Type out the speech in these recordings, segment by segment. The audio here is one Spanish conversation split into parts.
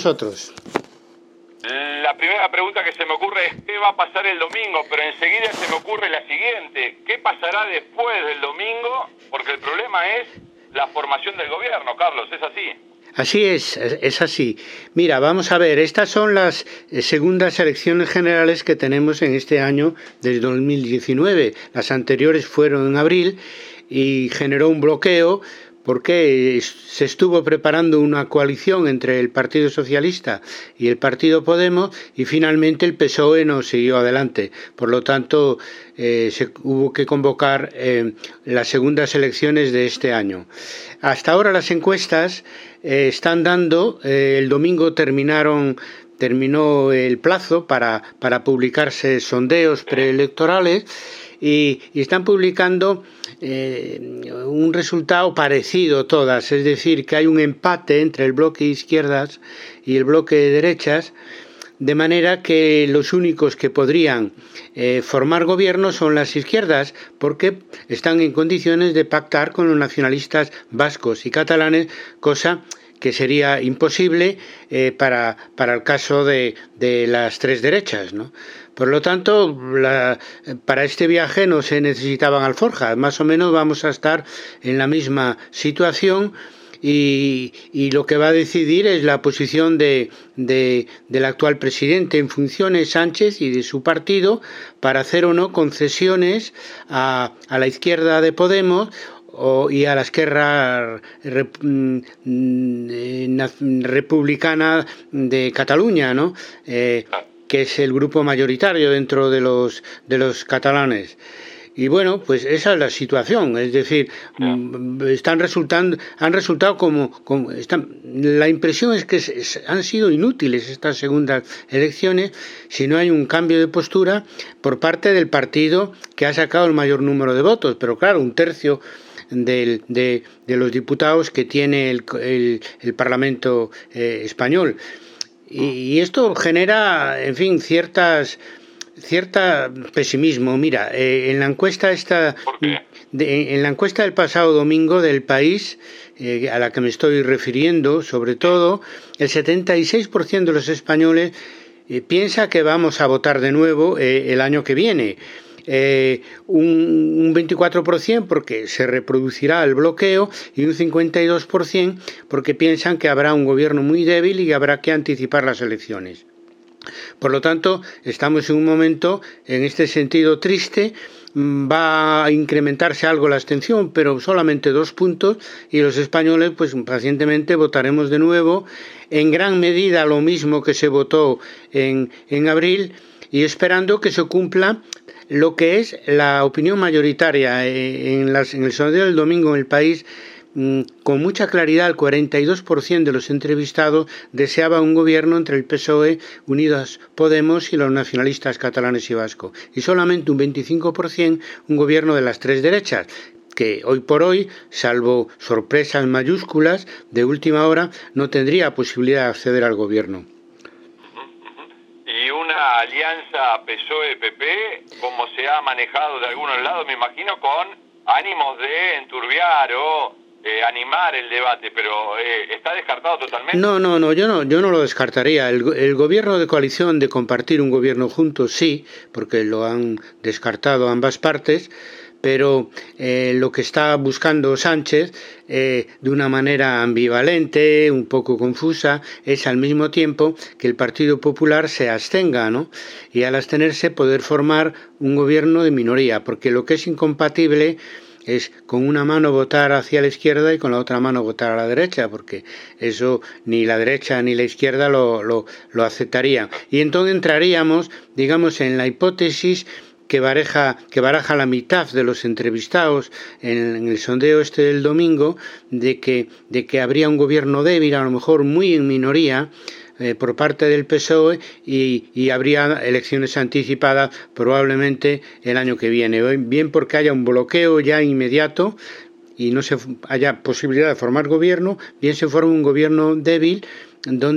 nosotros. La primera pregunta que se me ocurre es ¿qué va a pasar el domingo? Pero enseguida se me ocurre la siguiente: ¿qué pasará después del domingo? Porque el problema es la formación del gobierno, Carlos, ¿es así? Así es así. Mira, vamos a ver, estas son las segundas elecciones generales que tenemos en este año del 2019. Las anteriores fueron en abril y generó un bloqueo porque se estuvo preparando una coalición entre el Partido Socialista y el Partido Podemos y finalmente el PSOE no siguió adelante. Por lo tanto, se hubo que convocar las segundas elecciones de este año. Hasta ahora las encuestas están dando, el domingo terminó el plazo para publicarse sondeos preelectorales y están publicando un resultado parecido todas, es decir, que hay un empate entre el bloque de izquierdas y el bloque de derechas, de manera que los únicos que podrían formar gobierno son las izquierdas, porque están en condiciones de pactar con los nacionalistas vascos y catalanes, cosa que sería imposible para el caso de las tres derechas, ¿no? Por lo tanto, para este viaje no se necesitaban alforjas, más o menos vamos a estar en la misma situación y lo que va a decidir es la posición del actual presidente en funciones, Sánchez, y de su partido para hacer o no concesiones a la izquierda de Podemos y a la Esquerra Republicana de Cataluña, ¿no? Que es el grupo mayoritario dentro de los catalanes. Y bueno, pues esa es la situación, es decir, han resultado la impresión es que han sido inútiles estas segundas elecciones si no hay un cambio de postura por parte del partido que ha sacado el mayor número de votos, pero claro, un tercio de los diputados que tiene el Parlamento español. Y esto genera, en fin, cierta pesimismo. Mira, en la encuesta del pasado domingo del País, a la que me estoy refiriendo, sobre todo, el 76% de los españoles piensa que vamos a votar de nuevo el año que viene. Un 24% porque se reproducirá el bloqueo y un 52% porque piensan que habrá un gobierno muy débil y habrá que anticipar las elecciones. Por lo tanto, estamos en un momento, en este sentido, triste. Va a incrementarse algo la abstención, pero solamente 2 puntos, y los españoles, pues pacientemente votaremos de nuevo, en gran medida lo mismo que se votó en abril, y esperando que se cumpla lo que es la opinión mayoritaria. En el sondeo del domingo en El País, con mucha claridad, el 42% de los entrevistados deseaba un gobierno entre el PSOE, Unidas Podemos y los nacionalistas catalanes y vascos, y solamente un 25% un gobierno de las tres derechas, que hoy por hoy, salvo sorpresas mayúsculas de última hora, no tendría posibilidad de acceder al gobierno. Y una alianza PSOE-PP, como se ha manejado de algunos lados, me imagino, con ánimos de enturbiar o animar el debate, pero ¿está descartado totalmente? No, yo no lo descartaría. El gobierno de coalición, de compartir un gobierno juntos, sí, porque lo han descartado ambas partes, pero lo que está buscando Sánchez, de una manera ambivalente, un poco confusa, es al mismo tiempo que el Partido Popular se abstenga, ¿no? Y al abstenerse poder formar un gobierno de minoría, porque lo que es incompatible es con una mano votar hacia la izquierda y con la otra mano votar a la derecha, porque eso ni la derecha ni la izquierda lo aceptarían. Y entonces entraríamos, digamos, en la hipótesis que baraja la mitad de los entrevistados en el sondeo este del domingo, de que habría un gobierno débil, a lo mejor muy en minoría, por parte del PSOE, y habría elecciones anticipadas probablemente el año que viene, bien porque haya un bloqueo ya inmediato y no haya posibilidad de formar gobierno, bien se forma un gobierno débil donde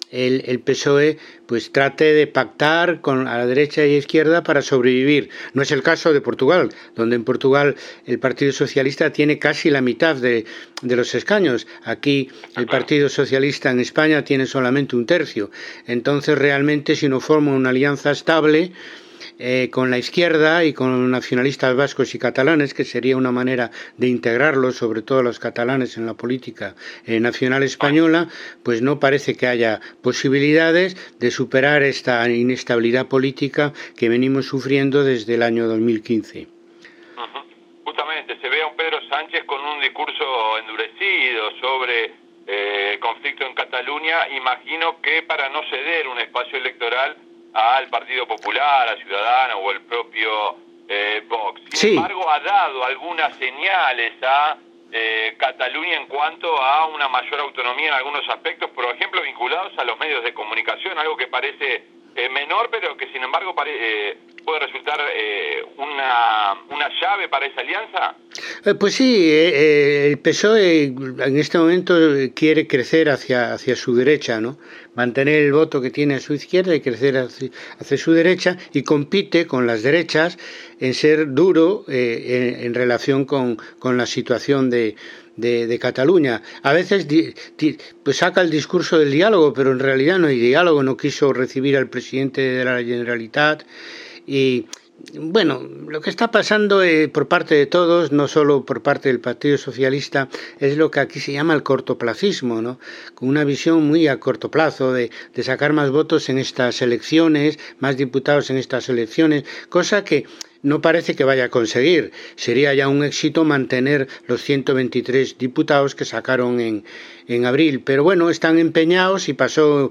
el PSOE pues trate de pactar con a la derecha y izquierda para sobrevivir. No es el caso de Portugal, donde en Portugal el Partido Socialista tiene casi la mitad de los escaños. Aquí el Partido Socialista en España tiene solamente un tercio. Entonces realmente si no forma una alianza estable con la izquierda y con los nacionalistas vascos y catalanes, que sería una manera de integrarlos, sobre todo los catalanes, en la política nacional española, pues no parece que haya posibilidades de superar esta inestabilidad política que venimos sufriendo desde el año 2015. Justamente, se ve a un Pedro Sánchez con un discurso endurecido sobre el conflicto en Cataluña, imagino que para no ceder un espacio electoral al Partido Popular, a Ciudadanos o el propio Vox. Sin embargo, ha dado algunas señales a Cataluña en cuanto a una mayor autonomía en algunos aspectos, por ejemplo, vinculados a los medios de comunicación, algo que parece menor, pero que sin embargo puede resultar una llave para esa alianza. Pues sí, el PSOE en este momento quiere crecer hacia su derecha, ¿no? Mantener el voto que tiene a su izquierda y crecer hacia su derecha, y compite con las derechas en ser duro en relación con la situación de Cataluña. A veces pues saca el discurso del diálogo, pero en realidad no hay diálogo. No quiso recibir al presidente de la Generalitat. Y bueno, lo que está pasando por parte de todos, no solo por parte del Partido Socialista, es lo que aquí se llama el cortoplacismo, ¿no? Con una visión muy a corto plazo de sacar más votos en estas elecciones, más diputados en estas elecciones, cosa que no parece que vaya a conseguir. Sería ya un éxito mantener los 123 diputados que sacaron en abril. Pero bueno, están empeñados y pasó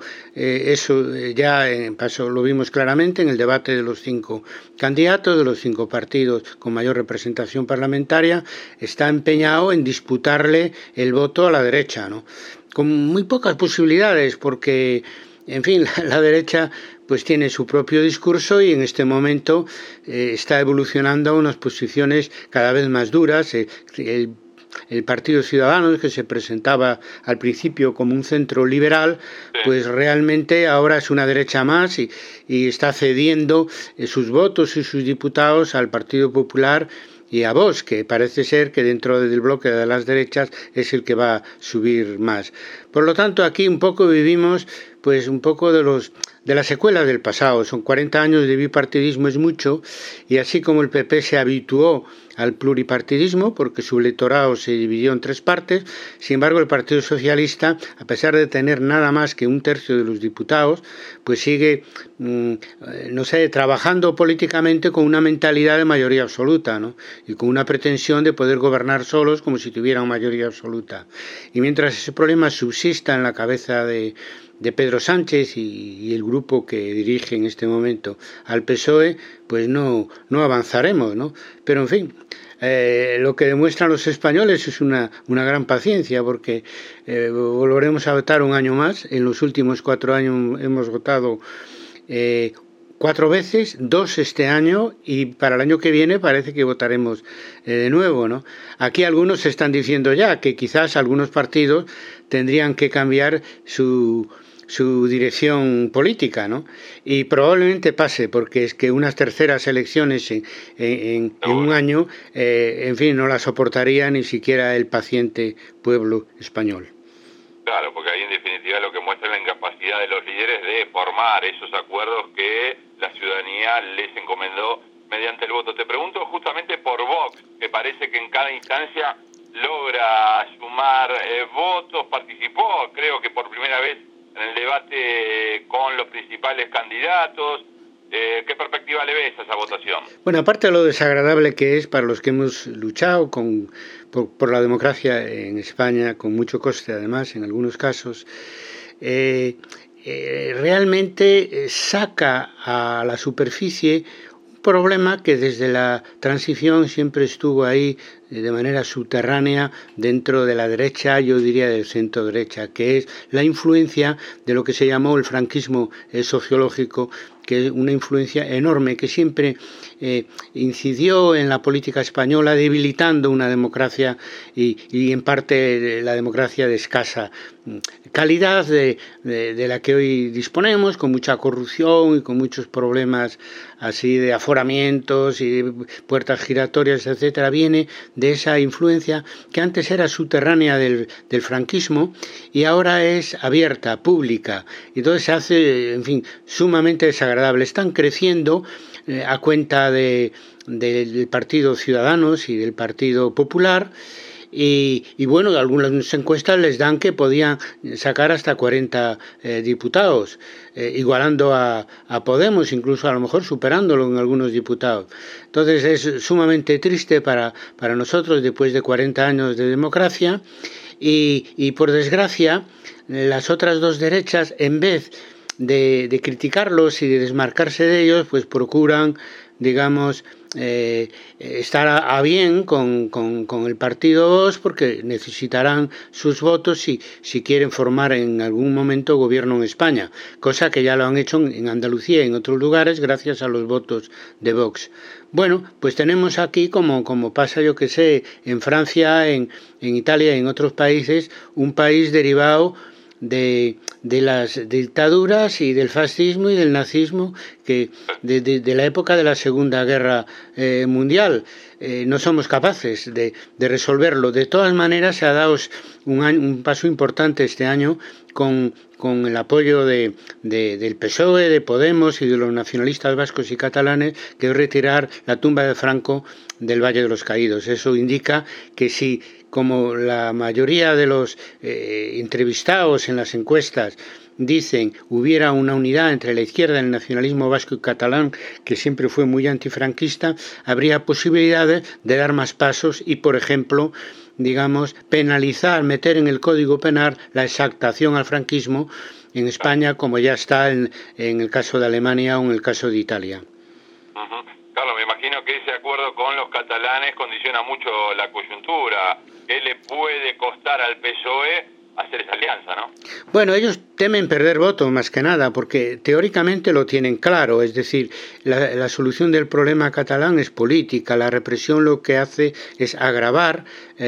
pasó, lo vimos claramente en el debate de los 5 candidatos, de los 5 partidos con mayor representación parlamentaria. Está empeñado en disputarle el voto a la derecha, ¿no? Con muy pocas posibilidades, porque, en fin, la derecha pues tiene su propio discurso y en este momento está evolucionando a unas posiciones cada vez más duras. El Partido Ciudadanos, que se presentaba al principio como un centro liberal, pues realmente ahora es una derecha más y está cediendo sus votos y sus diputados al Partido Popular y a Vox, que parece ser que dentro del bloque de las derechas es el que va a subir más. Por lo tanto, aquí un poco vivimos pues un poco de las secuelas del pasado. Son 40 años de bipartidismo, es mucho, y así como el PP se habituó al pluripartidismo, porque su electorado se dividió en 3 partes, sin embargo el Partido Socialista, a pesar de tener nada más que 1/3 de los diputados, pues sigue, trabajando políticamente con una mentalidad de mayoría absoluta, ¿no? Y con una pretensión de poder gobernar solos como si tuvieran mayoría absoluta. Y mientras ese problema subsista en la cabeza de Pedro Sánchez y el grupo que dirige en este momento al PSOE, pues no avanzaremos, ¿no? Pero en fin, lo que demuestran los españoles es una gran paciencia, porque volveremos a votar un año más. En los últimos 4 años hemos votado 4 veces, 2 este año, y para el año que viene parece que votaremos de nuevo, ¿no? Aquí algunos están diciendo ya que quizás algunos partidos tendrían que cambiar su dirección política, ¿no? Y probablemente pase, porque es que unas terceras elecciones en un año, en fin, no las soportaría ni siquiera el paciente pueblo español. Claro, porque ahí en definitiva lo que muestra es la incapacidad de los líderes de formar esos acuerdos que la ciudadanía les encomendó mediante el voto. Te pregunto justamente por Vox, que parece que en cada instancia logra sumar votos, participó, creo que por primera vez, en el debate con los principales candidatos. ¿Qué perspectiva le ves a esa votación? Bueno, aparte de lo desagradable que es para los que hemos luchado por la democracia en España, con mucho coste además en algunos casos, realmente saca a la superficie un problema que desde la transición siempre estuvo ahí de manera subterránea dentro de la derecha, yo diría del centro derecha, que es la influencia de lo que se llamó el franquismo sociológico, que es una influencia enorme que siempre incidió en la política española, debilitando una democracia y en parte la democracia de escasa calidad de la que hoy disponemos, con mucha corrupción y con muchos problemas así de aforamientos y puertas giratorias, etcétera. Viene de esa influencia que antes era subterránea del franquismo y ahora es abierta, pública, y entonces se hace, en fin, sumamente desagradable. Están creciendo a cuenta del Partido Ciudadanos y del Partido Popular. Y bueno, algunas encuestas les dan que podían sacar hasta 40 diputados, igualando a Podemos, incluso a lo mejor superándolo en algunos diputados. Entonces es sumamente triste para nosotros después de 40 años de democracia y por desgracia las otras dos derechas, en vez de criticarlos y de desmarcarse de ellos, pues procuran, digamos, estar a bien con el partido Vox, porque necesitarán sus votos si quieren formar en algún momento gobierno en España, cosa que ya lo han hecho en Andalucía y en otros lugares gracias a los votos de Vox. Bueno, pues tenemos aquí, como pasa, yo que sé, en Francia, en Italia y en otros países, un país derivado de las dictaduras y del fascismo y del nazismo que de la época de la Segunda Guerra Mundial. No somos capaces de resolverlo. De todas maneras, se ha dado un paso importante este año con el apoyo del PSOE, de Podemos y de los nacionalistas vascos y catalanes, que es retirar la tumba de Franco del Valle de los Caídos. Eso indica que si, como la mayoría de los entrevistados en las encuestas dicen, hubiera una unidad entre la izquierda, el nacionalismo vasco y catalán, que siempre fue muy antifranquista, habría posibilidades de dar más pasos y, por ejemplo, digamos, penalizar, meter en el Código Penal la exaltación al franquismo en España, como ya está en el caso de Alemania o en el caso de Italia. Carlos, me imagino que ese acuerdo con los catalanes condiciona mucho la coyuntura. ¿Qué le puede costar al PSOE hacer esa alianza, no? Bueno, ellos temen perder votos más que nada, porque teóricamente lo tienen claro, es decir, la solución del problema catalán es política, la represión lo que hace es agravar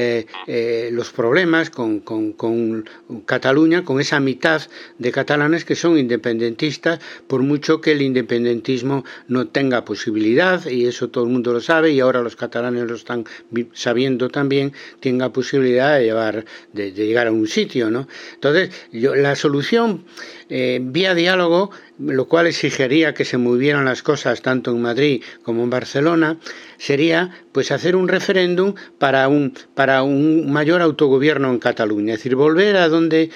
los problemas con Cataluña, con esa mitad de catalanes que son independentistas, por mucho que el independentismo no tenga posibilidad, y eso todo el mundo lo sabe, y ahora los catalanes lo están sabiendo también, tenga posibilidad de llegar a un sitio, ¿no? Entonces, la solución vía diálogo, lo cual exigiría que se movieran las cosas tanto en Madrid como en Barcelona, sería pues hacer un referéndum para un mayor autogobierno en Cataluña, es decir, volver a donde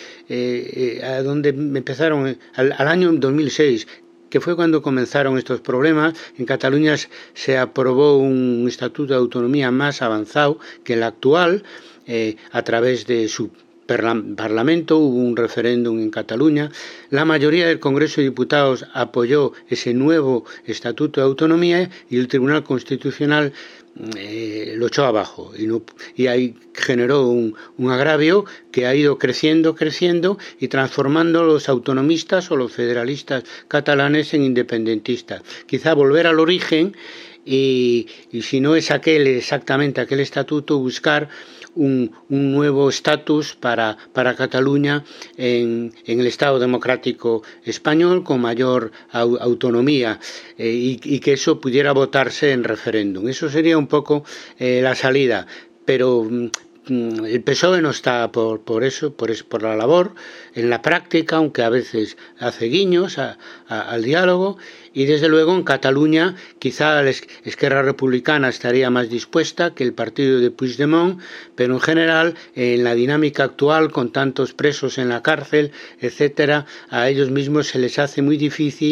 empezaron al año 2006, que fue cuando comenzaron estos problemas. En Cataluña se aprobó un estatuto de autonomía más avanzado que el actual, a través de su Parlamento, hubo un referéndum en Cataluña, la mayoría del Congreso de Diputados apoyó ese nuevo Estatuto de Autonomía y el Tribunal Constitucional lo echó abajo y ahí generó un agravio que ha ido creciendo y transformando a los autonomistas o los federalistas catalanes en independentistas. Quizá volver al origen y si no es exactamente aquel estatuto, buscar un nuevo estatus para Cataluña en el Estado democrático español con mayor autonomía y que eso pudiera votarse en referéndum. Eso sería un poco la salida, pero el PSOE no está por la labor en la práctica, aunque a veces hace guiños al diálogo, y desde luego en Cataluña quizá la Esquerra Republicana estaría más dispuesta que el partido de Puigdemont, pero en general en la dinámica actual, con tantos presos en la cárcel, etcétera, a ellos mismos se les hace muy difícil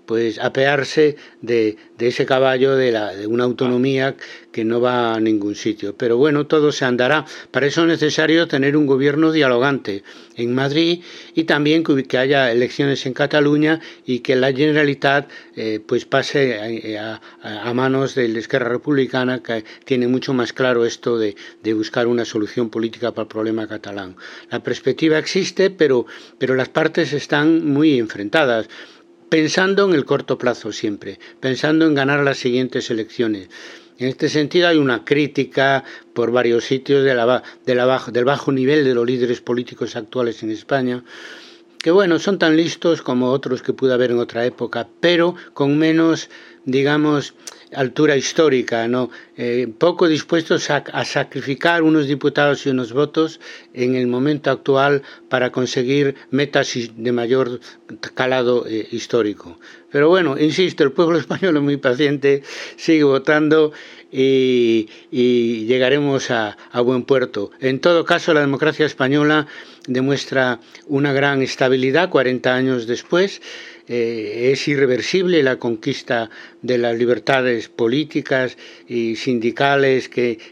pues apearse de ese caballo de una autonomía que no va a ningún sitio. Pero bueno, todo se andará. Para eso es necesario tener un gobierno dialogante en Madrid y también que haya elecciones en Cataluña y que la Generalitat pues pase a manos de la Esquerra Republicana, que tiene mucho más claro esto de buscar una solución política para el problema catalán. La perspectiva existe, pero las partes están muy enfrentadas, pensando en el corto plazo siempre, pensando en ganar las siguientes elecciones. En este sentido hay una crítica por varios sitios del bajo nivel de los líderes políticos actuales en España, que bueno, son tan listos como otros que pudo haber en otra época, pero con menos, digamos, altura histórica, ¿no? Poco dispuestos a sacrificar unos diputados y unos votos en el momento actual para conseguir metas de mayor calado histórico. Pero bueno, insisto, el pueblo español es muy paciente, sigue votando y llegaremos a buen puerto. En todo caso, la democracia española demuestra una gran estabilidad 40 años después. Es irreversible la conquista de las libertades políticas y sindicales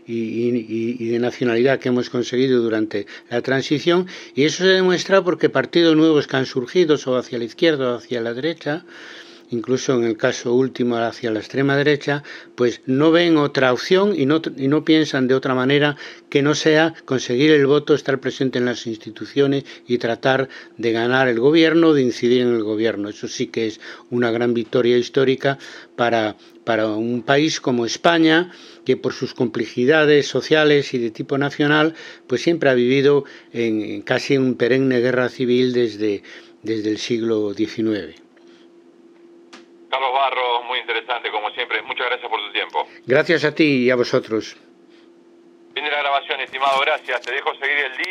y de nacionalidad que hemos conseguido durante la transición, y eso se demuestra porque partidos nuevos que han surgido o hacia la izquierda o hacia la derecha, incluso en el caso último hacia la extrema derecha, pues no ven otra opción y no piensan de otra manera que no sea conseguir el voto, estar presente en las instituciones y tratar de ganar el gobierno, de incidir en el gobierno. Eso sí que es una gran victoria histórica para un país como España, que por sus complejidades sociales y de tipo nacional, pues siempre ha vivido en casi un perenne guerra civil desde el siglo XIX. Carlos Barros, muy interesante como siempre. Muchas gracias por tu tiempo. Gracias a ti y a vosotros. Fin de la grabación, estimado. Gracias. Te dejo seguir el día.